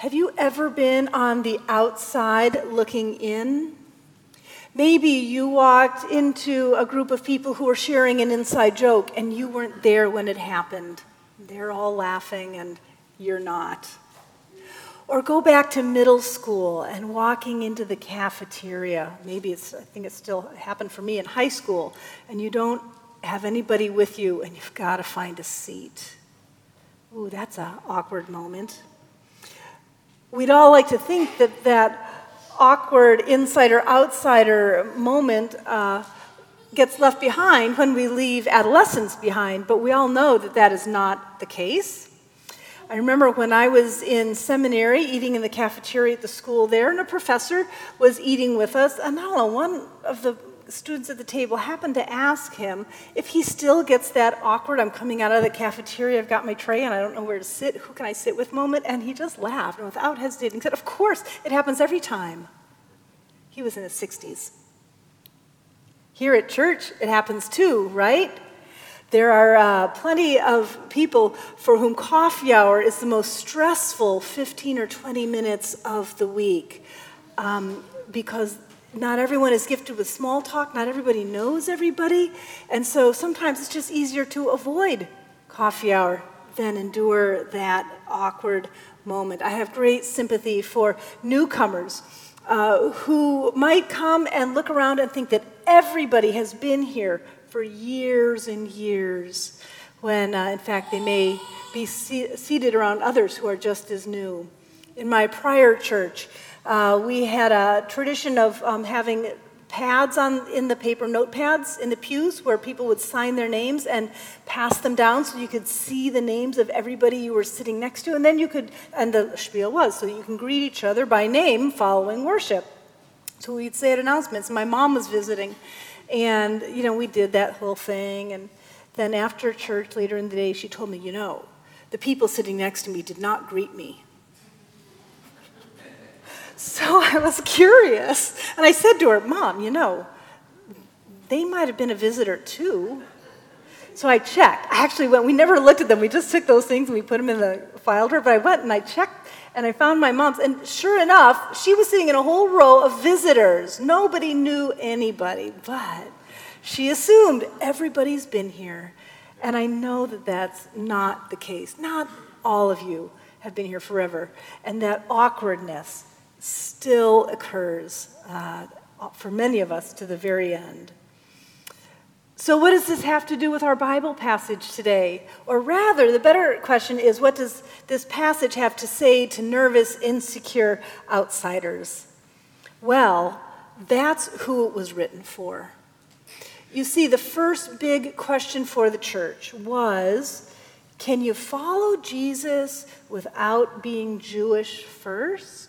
Have you ever been on the outside looking in? Maybe you walked into a group of people who were sharing an inside joke and you weren't there when it happened. They're all laughing and you're not. Or go back to middle school and walking into the cafeteria. Maybe I think it still happened for me in high school, and you don't have anybody with you and you've got to find a seat. Ooh, that's an awkward moment. We'd all like to think that awkward insider-outsider moment gets left behind when we leave adolescence behind, but we all know that is not the case. I remember when I was in seminary eating in the cafeteria at the school there, and a professor was eating with us, and I don't know, one of the students at the table happened to ask him if he still gets that awkward, I'm coming out of the cafeteria, I've got my tray, and I don't know where to sit, who can I sit with moment, and he just laughed, and without hesitating said, of course, it happens every time. He was in his 60s. Here at church, it happens too, right? There are plenty of people for whom coffee hour is the most stressful 15 or 20 minutes of the week because not everyone is gifted with small talk, not everybody knows everybody, and so sometimes it's just easier to avoid coffee hour than endure that awkward moment. I have great sympathy for newcomers who might come and look around and think that everybody has been here for years and years, when in fact they may be seated around others who are just as new. In my prior church, we had a tradition of having pads in the paper, notepads in the pews where people would sign their names and pass them down so you could see the names of everybody you were sitting next to, and then you could, and the spiel was, so you can greet each other by name following worship. So we'd say at announcements. My mom was visiting, and we did that whole thing, and then after church later in the day, she told me, the people sitting next to me did not greet me. So I was curious, and I said to her, Mom, they might have been a visitor too. So I checked. I actually went, we never looked at them, we just took those things and we put them in the file drawer, but I went and I checked, and I found my mom's, and sure enough, she was sitting in a whole row of visitors. Nobody knew anybody, but she assumed everybody's been here, and I know that that's not the case. Not all of you have been here forever, and that awkwardness still occurs for many of us to the very end. So what does this have to do with our Bible passage today? Or rather, the better question is, what does this passage have to say to nervous, insecure outsiders? Well, that's who it was written for. You see, the first big question for the church was, can you follow Jesus without being Jewish first?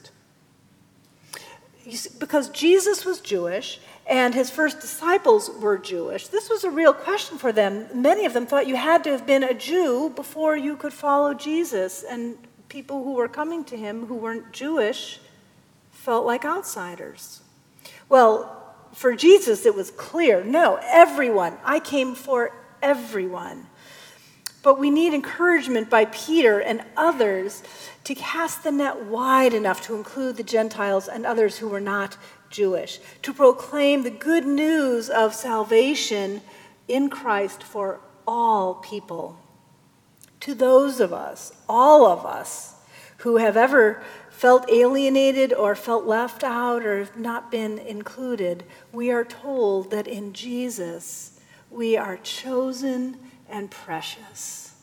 Because Jesus was Jewish and his first disciples were Jewish, this was a real question for them. Many of them thought you had to have been a Jew before you could follow Jesus, and people who were coming to him who weren't Jewish felt like outsiders. Well, for Jesus it was clear, no, everyone. I came for everyone. But we need encouragement by Peter and others to cast the net wide enough to include the Gentiles and others who were not Jewish, to proclaim the good news of salvation in Christ for all people. To those of us, all of us, who have ever felt alienated or felt left out or have not been included, we are told that in Jesus we are chosen and precious.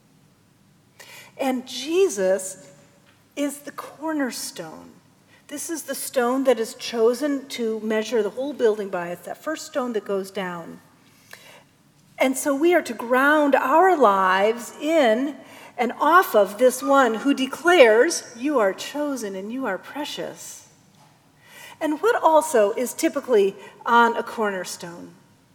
And Jesus is the cornerstone. This is the stone that is chosen to measure the whole building by. It's that first stone that goes down. And so we are to ground our lives in and off of this one who declares, you are chosen and you are precious. And what also is typically on a cornerstone?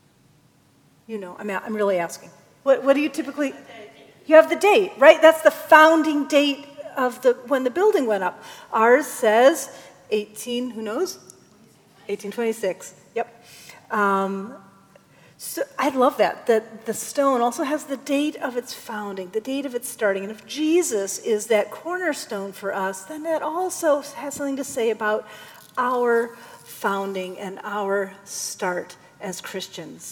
I'm really asking. What do you typically? You have the date, right? That's the founding date of when the building went up. Ours says 18, who knows? 1826. Yep. So I love that the stone also has the date of its founding, the date of its starting. And if Jesus is that cornerstone for us, then that also has something to say about our founding and our start as Christians.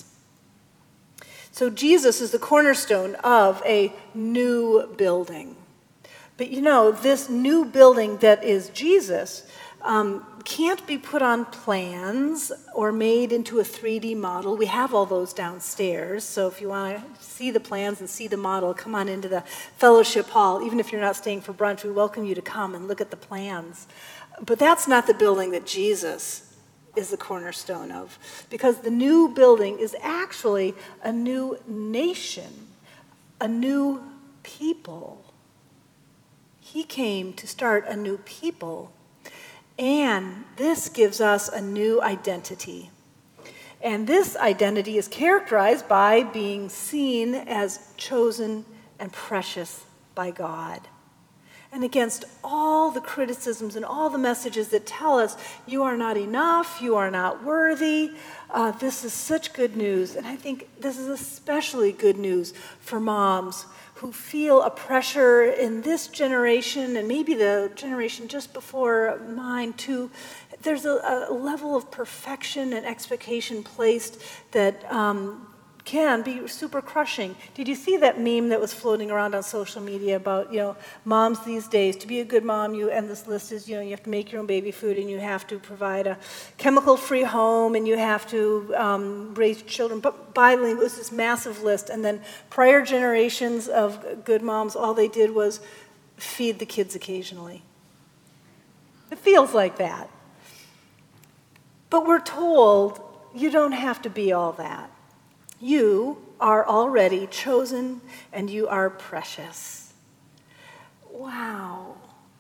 So Jesus is the cornerstone of a new building. But this new building that is Jesus can't be put on plans or made into a 3D model. We have all those downstairs, so if you want to see the plans and see the model, come on into the fellowship hall. Even if you're not staying for brunch, we welcome you to come and look at the plans. But that's not the building that Jesus is the cornerstone of, because the new building is actually a new nation, a new people. He came to start a new people. And this gives us a new identity. And this identity is characterized by being seen as chosen and precious by God. And against all the criticisms and all the messages that tell us you are not enough, you are not worthy, this is such good news. And I think this is especially good news for moms who feel a pressure in this generation and maybe the generation just before mine too. There's a level of perfection and expectation placed that can be super crushing. Did you see that meme that was floating around on social media about, moms these days? To be a good mom, and this list is, you have to make your own baby food, and you have to provide a chemical-free home, and you have to raise children bilingual. It was this massive list. And then prior generations of good moms, all they did was feed the kids occasionally. It feels like that. But we're told you don't have to be all that. You are already chosen and you are precious. Wow.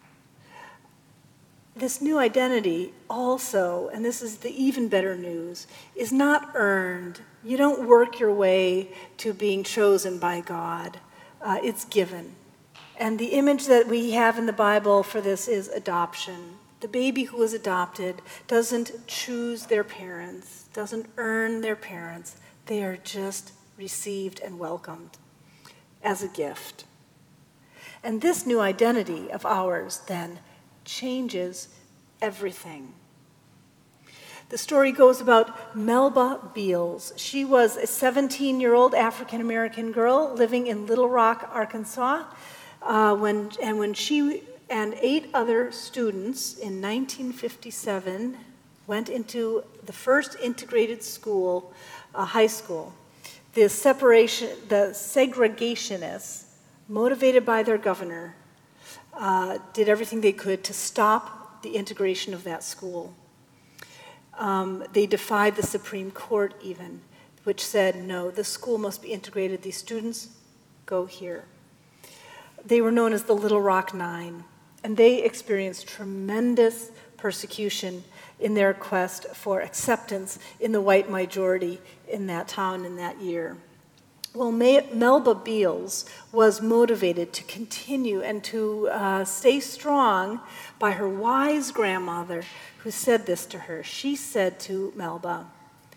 This new identity also, and this is the even better news, is not earned. You don't work your way to being chosen by God. It's given. And the image that we have in the Bible for this is adoption. The baby who is adopted doesn't choose their parents, doesn't earn their parents. They are just received and welcomed as a gift. And this new identity of ours then changes everything. The story goes about Melba Beals. She was a 17-year-old African-American girl living in Little Rock, Arkansas, when she and 8 other students in 1957 went into the first integrated school, high school. The segregationists, motivated by their governor, did everything they could to stop the integration of that school. They defied the Supreme Court even, which said, no, the school must be integrated. These students go here. They were known as the Little Rock Nine, and they experienced tremendous persecution in their quest for acceptance in the white majority in that town in that year. Well, Melba Beals was motivated to continue and to stay strong by her wise grandmother who said this to her. She said to Melba,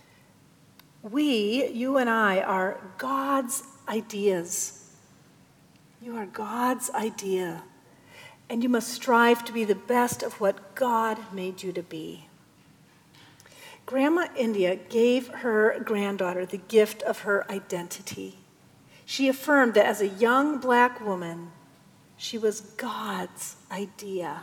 you and I, are God's ideas. You are God's idea, and you must strive to be the best of what God made you to be. Grandma India gave her granddaughter the gift of her identity. She affirmed that as a young black woman, she was God's idea.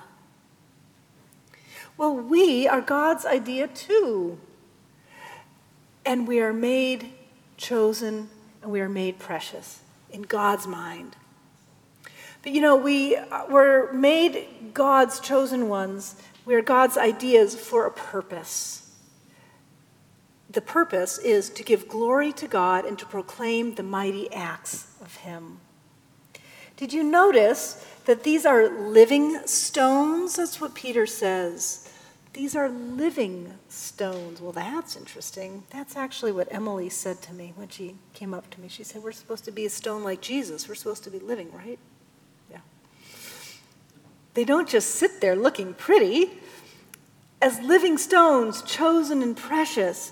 Well, we are God's idea too. And we are made chosen and we are made precious in God's mind. But we were made God's chosen ones. We are God's ideas for a purpose. The purpose is to give glory to God and to proclaim the mighty acts of Him. Did you notice that these are living stones? That's what Peter says. These are living stones. Well, that's interesting. That's actually what Emily said to me when she came up to me. She said, we're supposed to be a stone like Jesus. We're supposed to be living, right? Yeah. They don't just sit there looking pretty. As living stones, chosen and precious,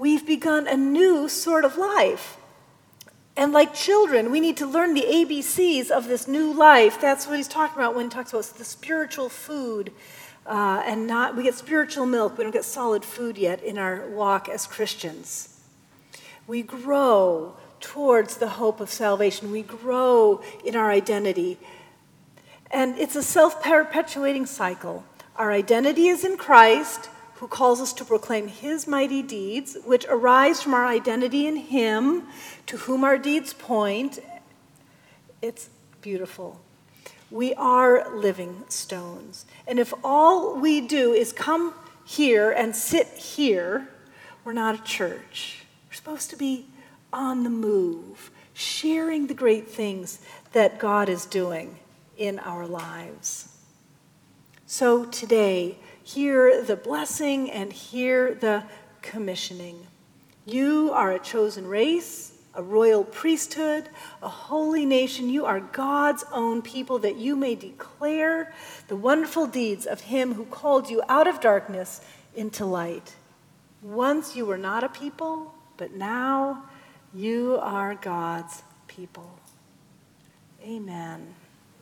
We've begun a new sort of life. And like children, we need to learn the ABCs of this new life. That's what he's talking about when he talks about the spiritual food. We get spiritual milk. We don't get solid food yet in our walk as Christians. We grow towards the hope of salvation. We grow in our identity. And it's a self-perpetuating cycle. Our identity is in Christ, who calls us to proclaim his mighty deeds, which arise from our identity in him, to whom our deeds point. It's beautiful. We are living stones. And if all we do is come here and sit here, we're not a church. We're supposed to be on the move, sharing the great things that God is doing in our lives. So today, hear the blessing and hear the commissioning. You are a chosen race, a royal priesthood, a holy nation. You are God's own people, that you may declare the wonderful deeds of him who called you out of darkness into light. Once you were not a people, but now you are God's people. Amen.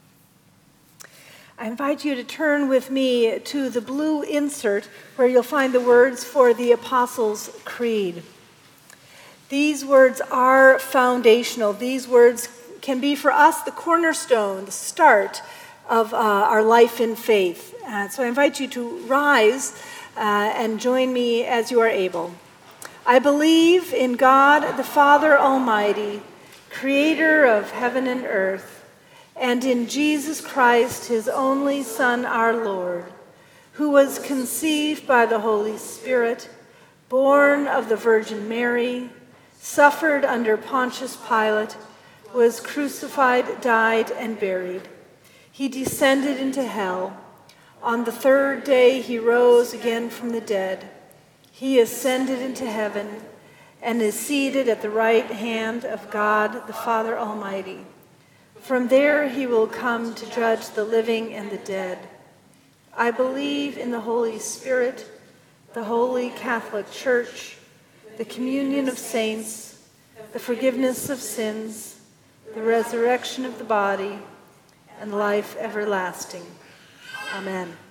I invite you to turn with me to the blue insert where you'll find the words for the Apostles' Creed. These words are foundational. These words can be for us the cornerstone, the start of our life in faith. So I invite you to rise and join me as you are able. I believe in God, the Father Almighty, creator of heaven and earth, and in Jesus Christ, his only Son, our Lord, who was conceived by the Holy Spirit, born of the Virgin Mary, suffered under Pontius Pilate, was crucified, died, and buried. He descended into hell. On the third day he rose again from the dead. He ascended into heaven and is seated at the right hand of God, the Father Almighty. From there he will come to judge the living and the dead. I believe in the Holy Spirit, the Holy Catholic Church, the communion of saints, the forgiveness of sins, the resurrection of the body, and life everlasting. Amen.